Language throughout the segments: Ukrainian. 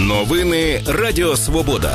Новини Радіо Свобода.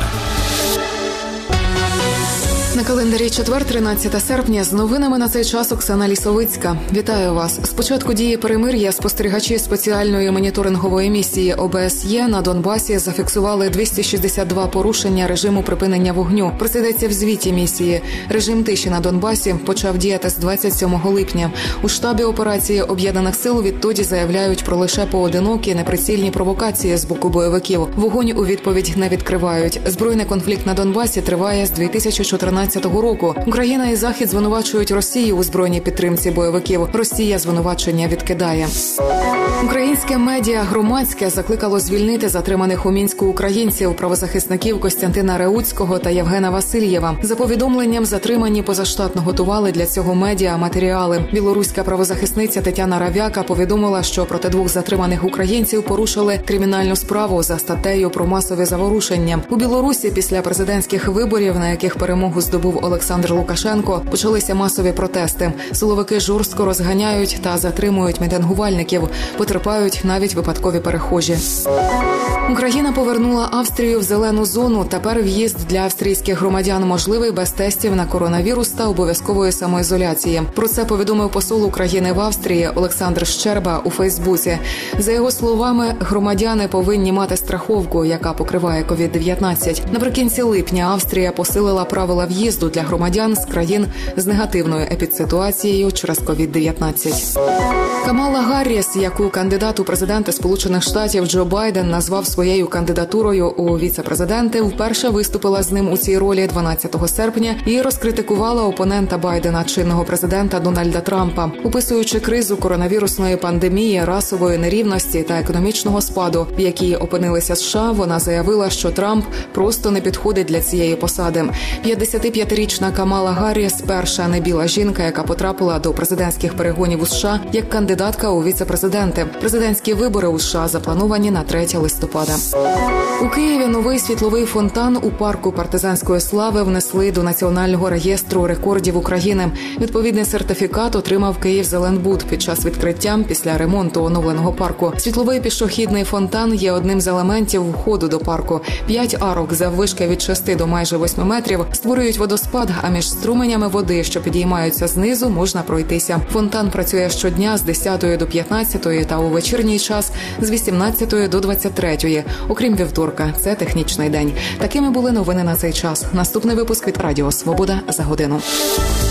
На календарі четвер, 13 серпня. З новинами на цей час Оксана Лісовицька. Вітаю вас. З початку дії перемир'я спостерігачі спеціальної моніторингової місії ОБСЄ на Донбасі зафіксували 262 порушення режиму припинення вогню. Про це йдеться в звіті місії. Режим тиші на Донбасі почав діяти з 27 липня. У штабі операції Об'єднаних сил відтоді заявляють про лише поодинокі неприцільні провокації з боку бойовиків. Вогонь у відповідь не відкривають. Збройний конфлікт на Донбасі триває з 2014 року. Україна і Захід звинувачують Росію у збройній підтримці бойовиків. Росія звинувачення відкидає. Українське медіа «Громадське» закликало звільнити затриманих у Мінську українців, правозахисників Костянтина Реуцького та Євгена Васильєва. За повідомленням, затримані позаштатно готували для цього медіа матеріали. Білоруська правозахисниця Тетяна Равяка повідомила, що проти двох затриманих українців порушили кримінальну справу за статтею про масові заворушення. У Білорусі після президентських виборів, на яких перемогу здобув Олександр Лукашенко, почалися масові протести. Силовики жорстко розганяють та затримують мітингувальників. Потерпають навіть випадкові перехожі. Україна повернула Австрію в зелену зону. Тепер в'їзд для австрійських громадян можливий без тестів на коронавірус та обов'язкової самоізоляції. Про це повідомив посол України в Австрії Олександр Щерба у Фейсбуці. За його словами, громадяни повинні мати страховку, яка покриває COVID-19. Наприкінці липня Австрія посилила правила в'їзду для громадян з країн з негативною епідситуацією через COVID-19. Камала Гарріс, яку кандидат у президенти Сполучених Штатів Джо Байден назвав своєю кандидатурою у віце-президенти, вперше виступила з ним у цій ролі 12 серпня і розкритикувала опонента Байдена, чинного президента Дональда Трампа. Описуючи кризу коронавірусної пандемії, расової нерівності та економічного спаду, в якій опинилися США, вона заявила, що Трамп просто не підходить для цієї посади. 55-річна Камала Гарріс – перша небіла жінка, яка потрапила до президентських перегонів у США як кандидатка у віце-президенти. Президентські вибори у США заплановані на 3 листопада. У Києві новий світловий фонтан у парку партизанської слави внесли до Національного реєстру рекордів України. Відповідний сертифікат отримав «Київзеленбуд» під час відкриття після ремонту оновленого парку. Світловий пішохідний фонтан є одним з елементів входу до парку. 5 арок заввишки від 6 до майже 8 метрів створюють водоспад, а між струменями води, що підіймаються знизу, можна пройтися. Фонтан працює щодня з 10 до 15 та у вечірній час з 18 до 23. Окрім вівторка, це технічний день. Такими були новини на цей час. Наступний випуск від Радіо Свобода за годину.